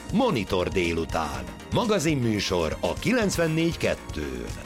Monitor délután. Magazinműsor a 94.2-n.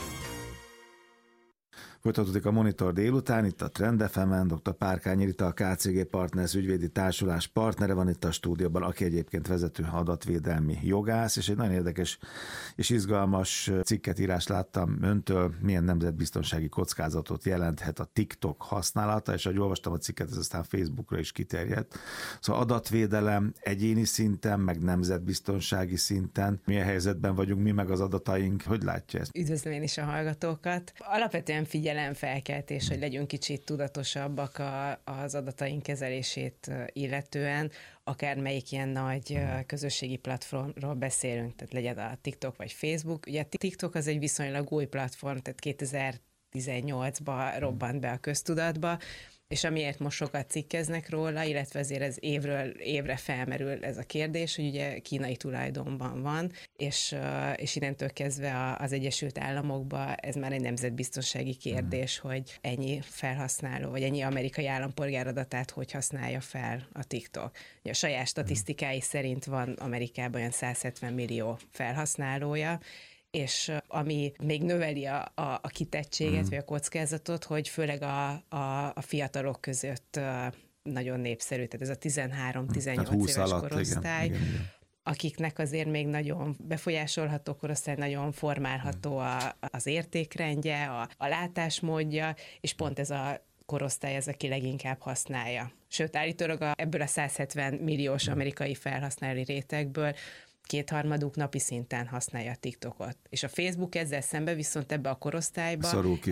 Folytatódik a Monitor délután, itt a Trend FM-en, dr. Párkányi Rita, a KCG Partners ügyvédi társulás partnere van itt a stúdióban, aki egyébként vezető adatvédelmi jogász, és egy nagyon érdekes és izgalmas cikket, írást láttam öntől, milyen nemzetbiztonsági kockázatot jelenthet a TikTok használata, és ahogy olvastam a cikket, ez aztán Facebookra is kiterjedt. Szóval adatvédelem egyéni szinten, meg nemzetbiztonsági szinten, milyen helyzetben vagyunk mi, meg az adataink, hogy látja ezt? Üdvözlöm én is a hallgatókat. Alapvetően figyelemfelkeltés, hogy legyünk kicsit tudatosabbak az adataink kezelését illetően, akármelyik ilyen nagy közösségi platformról beszélünk, tehát legyen a TikTok vagy Facebook. Ugye a TikTok az egy viszonylag új platform, tehát 2018-ban robbant be a köztudatba, és amiért most sokat cikkeznek róla, illetve azért ez évről évre felmerül ez a kérdés, hogy ugye kínai tulajdonban van, és innentől kezdve az Egyesült Államokban ez már egy nemzetbiztonsági kérdés, hogy ennyi felhasználó, vagy ennyi amerikai állampolgár adatát hogy használja fel a TikTok. Ugye a saját statisztikái szerint van Amerikában olyan 170 millió felhasználója, és ami még növeli a kitettséget, vagy a kockázatot, hogy főleg a fiatalok között nagyon népszerű, tehát ez a 13-18 éves korosztály, igen. Akiknek azért még nagyon befolyásolható korosztály, nagyon formálható az értékrendje, a látásmódja, és pont ez a korosztály az, aki leginkább használja. Sőt, állítólag ebből a 170 milliós amerikai felhasználói rétegből 2/3 napi szinten használja a TikTokot. És a Facebook ezzel szemben viszont ebbe a korosztályba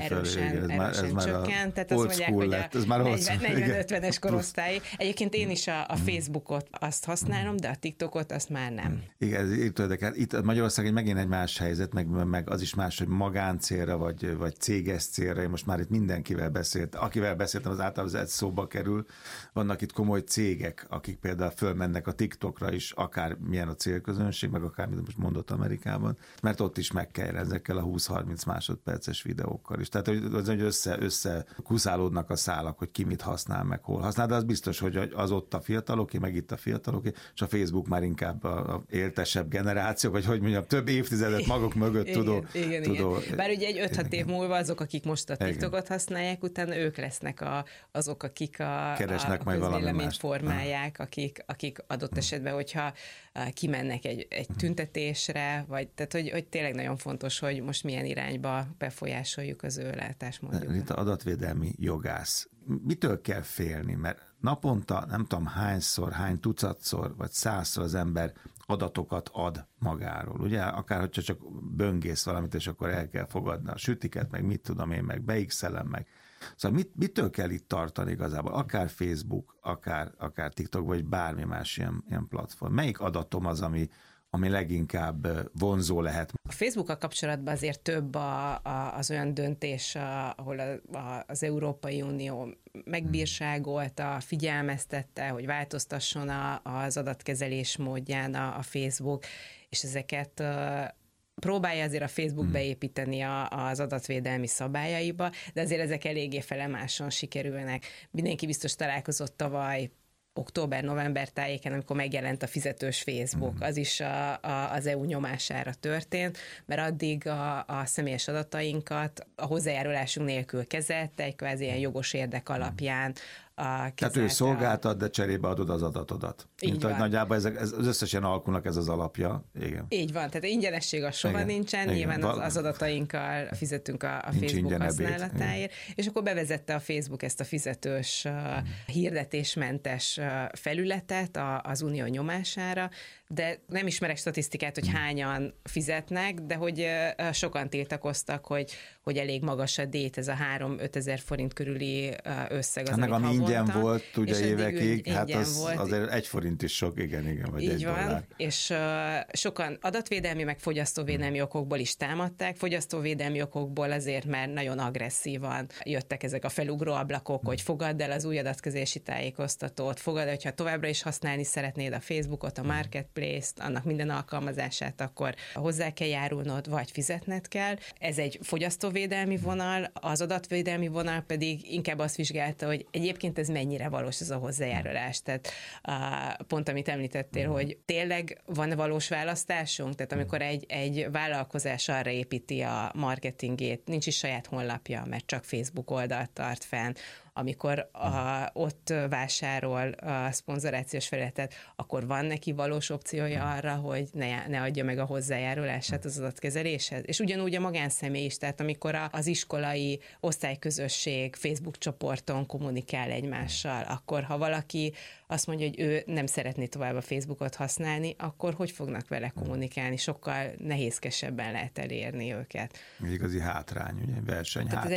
erősen csökkent. Tehát azt mondják, hogy a 40-50-es korosztály. Egyébként én is a Facebookot azt használom, de a TikTokot azt már nem. Igen, ez érdekel. Itt Magyarországon megint egy más helyzet, meg az is más, hogy magáncélra vagy céges célra. Én most már itt mindenkivel akivel beszéltem, az általában ez szóba kerül. Vannak itt komoly cégek, akik például fölmennek a TikTokra is, akár milyen a célközönség, meg akármit most mondott Amerikában, mert ott is meg kell ezekkel a 20-30 másodperces videókkal is. Tehát, hogy össze kuszálódnak a szálak, hogy ki mit használ, meg hol használ, de az biztos, hogy az ott a fiataloké, meg itt a fiataloké, és a Facebook már inkább a éltesebb generáció, vagy hogy mondjam, több évtizedet maguk mögött tudó. Bár ugye egy 5-6 év múlva azok, akik most a TikTokot használják, utána ők lesznek azok, akik a közvéleményt formálják, akik adott esetben, hogyha kimennek egy tüntetésre, vagy tehát, hogy tényleg nagyon fontos, hogy most milyen irányba befolyásoljuk az ő látásmódjukat. Itt adatvédelmi jogász. Mitől kell félni? Mert naponta nem tudom hányszor, hány tucatszor, vagy 100-szor az ember adatokat ad magáról. Ugye? Akár, hogyha csak böngész valamit, és akkor el kell fogadni a sütiket, meg mit tudom én, meg beixelem, meg. Szóval mitől kell itt tartani igazából? Akár Facebook, akár TikTok, vagy bármi más ilyen platform. Melyik adatom az, ami leginkább vonzó lehet? A Facebookkal kapcsolatban azért több az olyan döntés, ahol az Európai Unió megbírságolta, figyelmeztette, hogy változtasson az adatkezelés módján a Facebook, és ezeket próbálja azért a Facebook beépíteni az adatvédelmi szabályaiba, de azért ezek eléggé felemáson sikerülnek. Mindenki biztos találkozott tavaly október-november tájéken, amikor megjelent a fizetős Facebook, az is az EU nyomására történt, mert addig a személyes adatainkat a hozzájárulásunk nélkül kezelte, egy kvázi ilyen jogos érdek alapján Tehát ő szolgáltat, de cserébe adod az adatodat. Így van. Nagyjából az összes ilyen alkunak ez az alapja. Igen. Így van, tehát ingyenesség az soha nincsen, nyilván az adatainkkal fizetünk a Facebook használatáért, és akkor bevezette a Facebook ezt a fizetős hirdetésmentes felületet az unió nyomására, de nem ismerek statisztikát, hogy hányan fizetnek, de hogy sokan tiltakoztak, hogy elég magas a dét, ez a 3-5 ezer forint körüli összeg az, amit havonta. Ingyen volt ugye évekig, hát azért 1 forint is sok, igen, vagy így $1. Van, és sokan adatvédelmi, meg fogyasztóvédelmi okokból is támadták, fogyasztóvédelmi okokból azért, mert nagyon agresszívan jöttek ezek a felugró ablakok, hogy fogadd el az új adatkezési tájékoztatót, fogadd el, hogyha továbbra is használni szeretnéd a Facebookot, a Marketplace-t, annak minden alkalmazását, akkor hozzá kell járulnod, vagy fizetned kell. Ez egy fogyasztóvédelmi vonal, az adatvédelmi vonal pedig inkább azt vizsgálta, hogy egyébként egyébként ez mennyire valós ez a hozzájárulás. Tehát pont amit említettél, hogy tényleg van valós választásunk, tehát amikor egy vállalkozás arra építi a marketingét, nincs is saját honlapja, mert csak Facebook oldalt tart fenn, amikor ott vásárol a szponzorációs felületet, akkor van neki valós opciója arra, hogy ne adja meg a hozzájárulását az adatkezeléshez. És ugyanúgy a magánszemély is, tehát amikor az iskolai osztályközösség Facebook csoporton kommunikál egymással, akkor ha valaki azt mondja, hogy ő nem szeretné tovább a Facebookot használni, akkor hogy fognak vele kommunikálni? Sokkal nehézkesebben lehet elérni őket. Igazi hátrány, ugye? Versenyhátrány,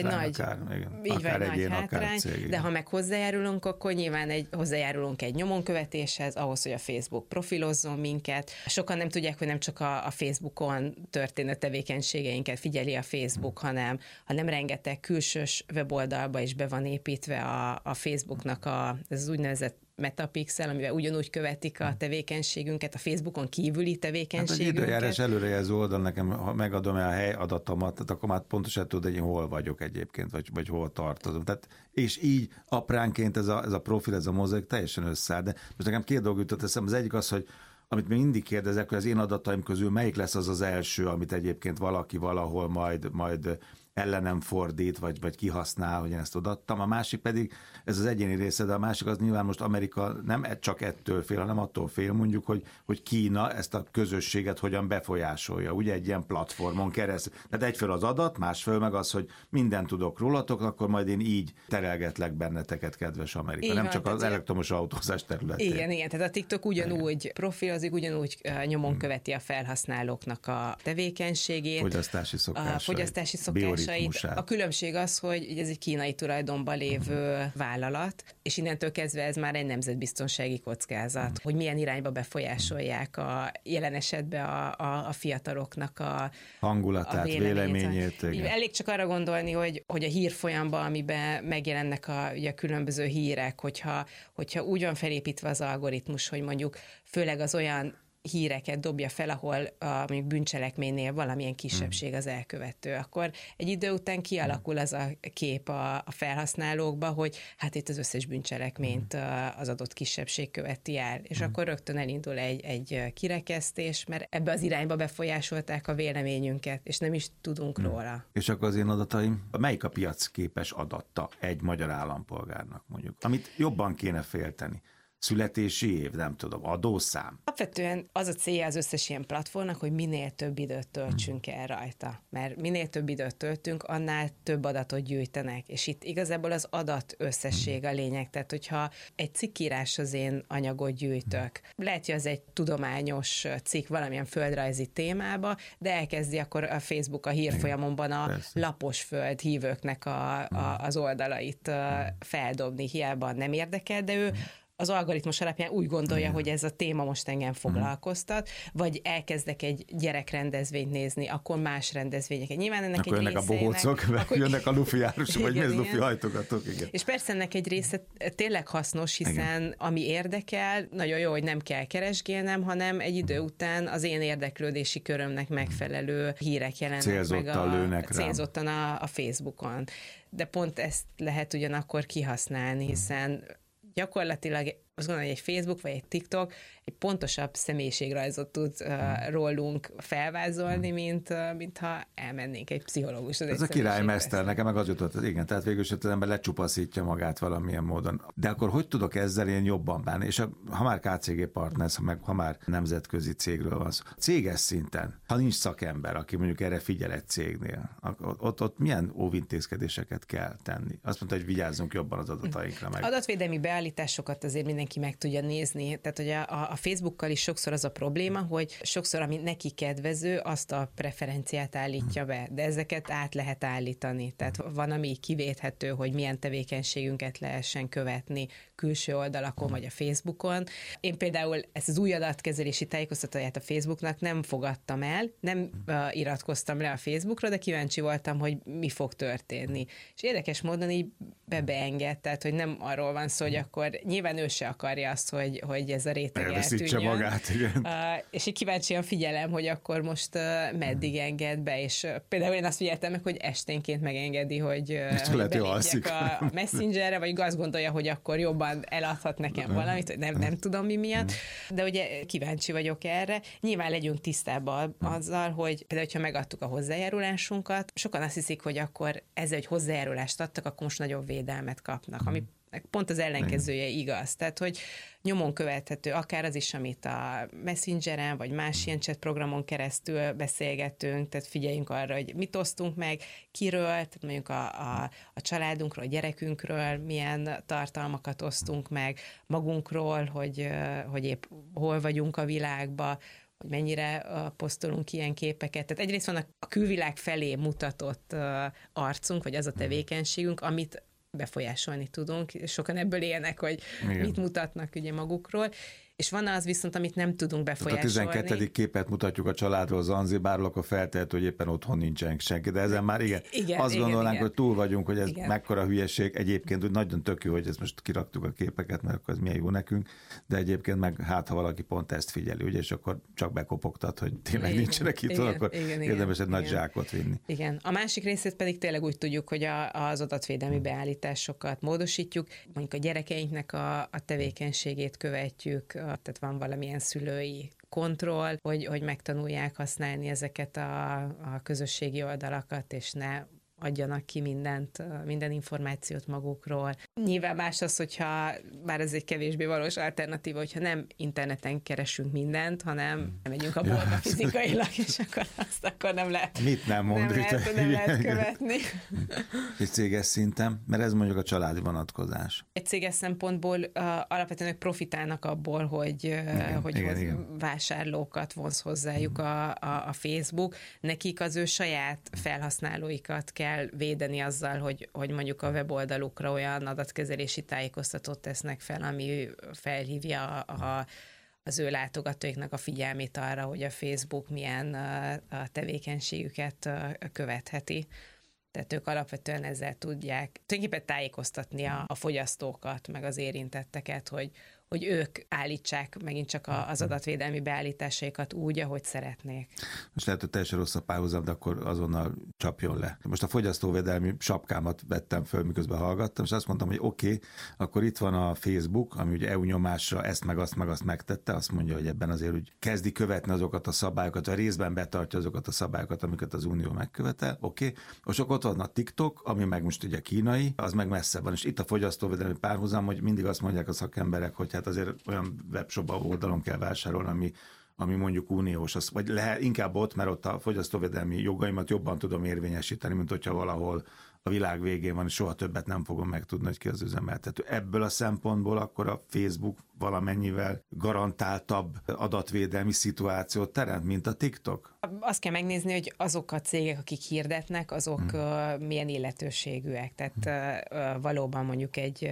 akár egyén, akár cég. De ha meg hozzájárulunk, akkor nyilván hozzájárulunk egy nyomonkövetéshez, ahhoz, hogy a Facebook profilozzon minket. Sokan nem tudják, hogy nem csak a Facebookon történő tevékenységeinket figyeli a Facebook, hanem rengeteg külsős weboldalba is be van építve a Facebooknak ez az úgynevezett Metapixel, amivel ugyanúgy követik a tevékenységünket, a Facebookon kívüli tevékenységünket. Hát egy időjárás előrejelző oldal, nekem, ha megadom el a helyadatomat, akkor már pontosan tudod, hogy én hol vagyok egyébként, vagy hol tartozom. Tehát, és így apránként ez a profil, ez a mozaik teljesen összeáll. De most nekem két dolgot jutott eszembe. Az egyik az, hogy amit még mindig kérdezek, hogy az én adataim közül melyik lesz az első, amit egyébként valaki valahol majd ellenem fordít, vagy kihasznál, hogy én ezt odaadtam. A másik pedig, ez az egyéni része, de a másik az nyilván most Amerika nem csak ettől fél, hanem attól fél mondjuk, hogy Kína ezt a közösséget hogyan befolyásolja, ugye egy ilyen platformon keresztül. Tehát egyfél az adat, másfél meg az, hogy mindent tudok rólatok, akkor majd én így terelgetlek benneteket, kedves Amerika. Igen, nem csak az elektromos autózás területén. Igen, tehát a TikTok ugyanúgy profilozik, ugyanúgy nyomon követi a felhasználóknak a tevékenységét. Fogyasztási szokásait. A különbség az, hogy ez egy kínai tulajdonban lévő vállalat, és innentől kezdve ez már egy nemzetbiztonsági kockázat, hogy milyen irányba befolyásolják jelen esetben a fiataloknak a hangulatát, véleményét. Elég csak arra gondolni, hogy a hírfolyamban, amiben megjelennek ugye a különböző hírek, hogyha úgy van felépítve az algoritmus, hogy mondjuk főleg az olyan híreket dobja fel, ahol mondjuk bűncselekménynél valamilyen kisebbség az elkövető, akkor egy idő után kialakul az a kép a felhasználókba, hogy hát itt az összes bűncselekményt az adott kisebbség követi el, és akkor rögtön elindul egy kirekesztés, mert ebbe az irányba befolyásolták a véleményünket, és nem is tudunk róla. És akkor az én adataim, melyik a piacképes adatta egy magyar állampolgárnak mondjuk, amit jobban kéne félteni? Születési év, nem tudom, adószám. Alapvetően az a célja az összes ilyen platformnak, hogy minél több időt töltsünk el rajta. Mert minél több időt töltünk, annál több adatot gyűjtenek. És itt igazából az adat összesség a lényeg. Tehát, hogyha egy cikkírás az én anyagot gyűjtök, lehet, hogy az egy tudományos cikk valamilyen földrajzi témába, de elkezdi akkor a Facebook a hírfolyamomban a lapos föld hívőknek az oldalait feldobni, hiába nem érdekel, de ő az algoritmus alapján úgy gondolja, hogy ez a téma most engem foglalkoztat, vagy elkezdek egy gyerekrendezvényt nézni, akkor más rendezvényeket. Nyilván ennek akkor egy jönnek a bohócok, jönnek a lufi járosok, vagy mi ez lufi hajtogatók, igen. És persze ennek egy része tényleg hasznos, hiszen ami érdekel, nagyon jó, hogy nem kell keresgélnem, hanem egy idő után az én érdeklődési körömnek megfelelő hírek jelennek meg célzottan a Facebookon. De pont ezt lehet ugyanakkor kihasználni, hiszen gyakorlatilag azt gondolom, hogy egy Facebook vagy egy TikTok egy pontosabb személyiségrajzot tud rólunk felvázolni, mint ha elmennénk egy pszichológushoz. Ez a királymester, nekem meg az jutott, igen, tehát végül is az ember lecsupaszítja magát valamilyen módon. De akkor hogy tudok ezzel én jobban bánni? És ha már KCG Partners, ha már nemzetközi cégről van szó, céges szinten, ha nincs szakember, aki mondjuk erre figyel egy cégnél, ott milyen óvintézkedéseket kell tenni? Azt mondta, hogy vigyázzunk jobban az adatainkra meg. Adatvédelmi beállításokat azért mindenki meg tudja nézni. Tehát, hogy a Facebookkal is sokszor az a probléma, hogy sokszor, ami neki kedvező, azt a preferenciát állítja be, de ezeket át lehet állítani. Tehát van, ami kivéthető, hogy milyen tevékenységünket lehessen követni külső oldalakon, vagy a Facebookon. Én például ezt az új adatkezelési tájékoztatóját a Facebooknak nem fogadtam el, nem iratkoztam le a Facebookra, de kíváncsi voltam, hogy mi fog történni. És érdekes módon így beenged, tehát hogy nem arról van szó, hogy akkor nyilván ő se akarja azt, hogy ez a réteg eltűnjön. Magát, igen. És így kíváncsian figyelem, hogy akkor most meddig enged be, és például én azt figyeltem meg, hogy esténként megengedi, hogy belépjek a Messengerre, vagy azt gondolja, hogy akkor jobban eladhat nekem valamit, hogy nem tudom mi miatt, de ugye kíváncsi vagyok erre. Nyilván legyünk tisztában azzal, hogy például, hogyha megadtuk a hozzájárulásunkat, sokan azt hiszik, hogy akkor ezzel, hogy hozzájárulást adtak, akkor most nagyobb védelmet kapnak, ami pont az ellenkezője igaz. Tehát, hogy nyomon követhető akár az is, amit a Messengeren, vagy más ilyen chat programon keresztül beszélgetünk, tehát figyeljünk arra, hogy mit osztunk meg, kiről, tehát mondjuk a családunkról, a gyerekünkről, milyen tartalmakat osztunk meg, magunkról, hogy épp hol vagyunk a világba, hogy mennyire posztolunk ilyen képeket. Tehát egyrészt van a külvilág felé mutatott arcunk, vagy az a tevékenységünk, amit befolyásolni tudunk. Sokan ebből élnek, hogy mit mutatnak ugye magukról, és van az viszont, amit nem tudunk befolyásolni. A 12. képet mutatjuk a családról Zanzibárról, akkor feltehető, hogy éppen otthon nincsen senki, de ezen már azt gondolnánk, hogy túl vagyunk, hogy ez mekkora hülyeség. Egyébként úgy nagyon tök jó, hogy ezt most kiraktuk a képeket, mert akkor ez milyen jó nekünk, de egyébként meg hát, ha valaki pont ezt figyeli, ugye, és akkor csak bekopogtat, hogy tényleg nincsenek itt, akkor érdemes egy nagy zsákot vinni. Igen. A másik részét pedig tényleg úgy tudjuk, hogy az adatvédelmi beállításokat módosítjuk, mondjuk a gyerekeinknek a tevékenységét követjük, tehát van valamilyen szülői kontroll, hogy megtanulják használni ezeket a közösségi oldalakat, és ne adjanak ki minden információt magukról. Nyilván más az, hogyha, bár ez egy kevésbé valós alternatíva, hogyha nem interneten keresünk mindent, hanem megyünk a boltba fizikailag, és akkor nem lehet. Mit nem mond? Nem lehet követni. Egy céges szinten, mert ez mondjuk a családi vonatkozás. Egy céges szempontból alapvetően ők profitálnak abból, hogy vásárlókat vonz hozzájuk a Facebook. Nekik az ő saját felhasználóikat kell védeni azzal, hogy mondjuk a weboldalukra olyan adatkezelési tájékoztatót tesznek fel, ami felhívja az ő látogatóiknak a figyelmét arra, hogy a Facebook milyen a tevékenységüket követheti. Tehát ők alapvetően ezzel tudják tulajdonképpen tájékoztatni a fogyasztókat, meg az érintetteket, hogy ők állítsák megint csak az adatvédelmi beállításaikat úgy, ahogy szeretnék. Most lehet, hogy teljesen rossz a párhuzam, de akkor azonnal csapjon le. Most a fogyasztóvédelmi sapkámat vettem föl, miközben hallgattam, és azt mondtam, hogy oké, akkor itt van a Facebook, ami ugye EU nyomásra ezt meg azt megtette, azt mondja, hogy ebben azért úgy kezdi követni azokat a szabályokat, vagy részben betartja azokat a szabályokat, amiket az Unió megkövetel, oké. Most ott van a TikTok, ami meg most ugye kínai, az meg messze van, és itt a fogyasztóvédelmi párhuzam, hogy mindig azt mondják a szakemberek, hogy hát azért olyan webshop oldalon kell vásárolni, ami mondjuk uniós, vagy lehet inkább ott, mert ott a fogyasztóvédelmi jogaimat jobban tudom érvényesíteni, mint hogyha valahol a világ végén van, és soha többet nem fogom megtudni, hogy ki az üzemeltető. Ebből a szempontból akkor a Facebook valamennyivel garantáltabb adatvédelmi szituációt teremt, mint a TikTok? Azt kell megnézni, hogy azok a cégek, akik hirdetnek, azok milyen illetőségűek. Tehát valóban mondjuk egy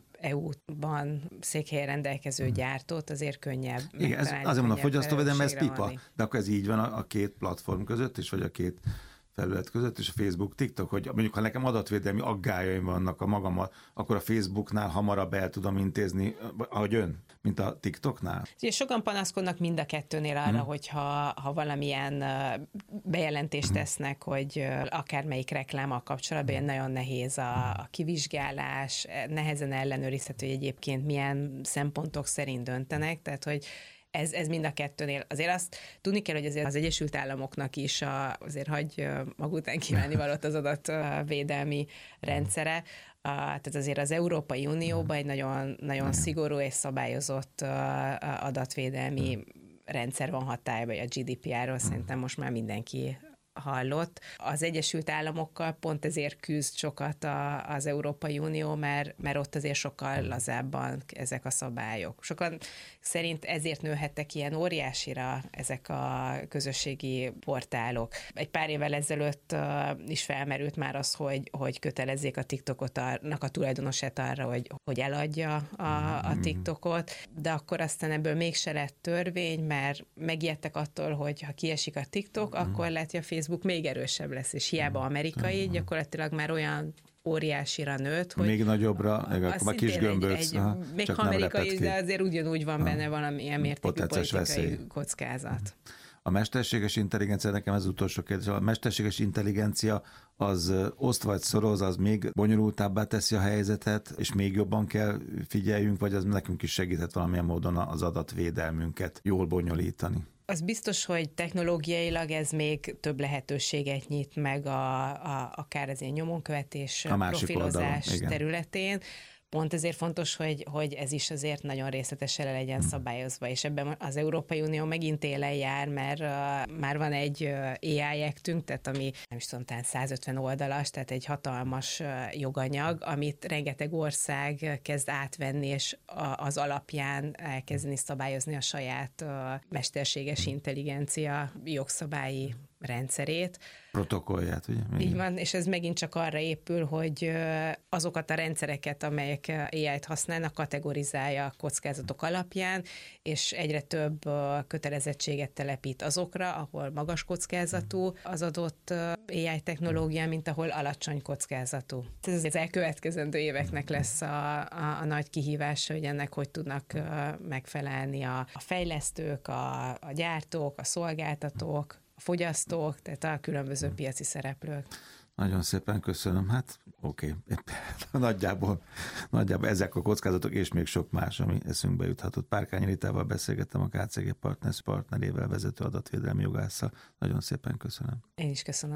EU-ban székhelyen rendelkező gyártót azért könnyebb. Igen, azért mondom, a fogyasztóvédelem, ez pipa, de akkor ez így van a két platform között is, vagy a két felület között, és a Facebook, TikTok, hogy mondjuk, ha nekem adatvédelmi aggályaim vannak a magammal, akkor a Facebooknál hamarabb el tudom intézni, ahogy ön, mint a TikToknál. Ugye sokan panaszkodnak mind a kettőnél arra, hogyha valamilyen bejelentést tesznek, hogy akármelyik reklámmal kapcsolatban nagyon nehéz a kivizsgálás, nehezen ellenőrizhető, hogy egyébként milyen szempontok szerint döntenek, tehát hogy ez mind a kettőnél. Azért azt tudni kell, hogy azért az Egyesült Államoknak is azért hagy maga után kívánni valót az adatvédelmi rendszere. Tehát azért az Európai Unióban egy nagyon, nagyon szigorú és szabályozott adatvédelmi rendszer van hatályban, a GDPR-ról szerintem most már mindenki hallott. Az Egyesült Államokkal pont ezért küzd sokat az Európai Unió, mert ott azért sokkal lazábban ezek a szabályok. Sokan szerint ezért nőhettek ilyen óriásira ezek a közösségi portálok. Egy pár évvel ezelőtt is felmerült már az, hogy kötelezzék a TikTokot a tulajdonosát arra, hogy eladja a TikTokot, de akkor aztán ebből mégse lett törvény, mert megijedtek attól, hogy ha kiesik a TikTok, akkor lehet, hogy a Facebook még erősebb lesz, és hiába amerikai, gyakorlatilag már olyan óriásira nőtt, hogy még nagyobbra, a kis gömböc. Még amerikai, de azért ugyanúgy van benne valamilyen mértékű politikai kockázat. A mesterséges intelligencia, nekem ez utolsó kérdés, a mesterséges intelligencia az oszt vagy szoroz, az még bonyolultábbá teszi a helyzetet, és még jobban kell figyeljünk, vagy az nekünk is segíthet valamilyen módon az adatvédelmünket jól bonyolítani? Az biztos, hogy technológiailag ez még több lehetőséget nyit meg akár az ilyen nyomonkövetés, profilozás területén. Pont ezért fontos, hogy ez is azért nagyon részletesen le legyen szabályozva, és ebben az Európai Unió megint élen jár, mert már van egy AI Act-ünk, tehát ami nem is tudom, talán 150 oldalas, tehát egy hatalmas joganyag, amit rengeteg ország kezd átvenni, és az alapján elkezdeni szabályozni a saját mesterséges intelligencia jogszabályi rendszerét. Protokollját, ugye? Így van, és ez megint csak arra épül, hogy azokat a rendszereket, amelyek AI-t használnak, kategorizálja a kockázatok alapján, és egyre több kötelezettséget telepít azokra, ahol magas kockázatú az adott AI technológia, mint ahol alacsony kockázatú. Ez az elkövetkezendő éveknek lesz a nagy kihívása, hogy ennek hogy tudnak megfelelni a fejlesztők, a gyártók, a szolgáltatók, fogyasztók, tehát a különböző piaci szereplők. Nagyon szépen köszönöm. Hát oké. Nagyjából ezek a kockázatok és még sok más, ami eszünkbe juthatott. Párkányi Ritával beszélgettem, a KCG Partners partnerével, vezető adatvédelmi jogásszal. Nagyon szépen köszönöm. Én is köszönöm.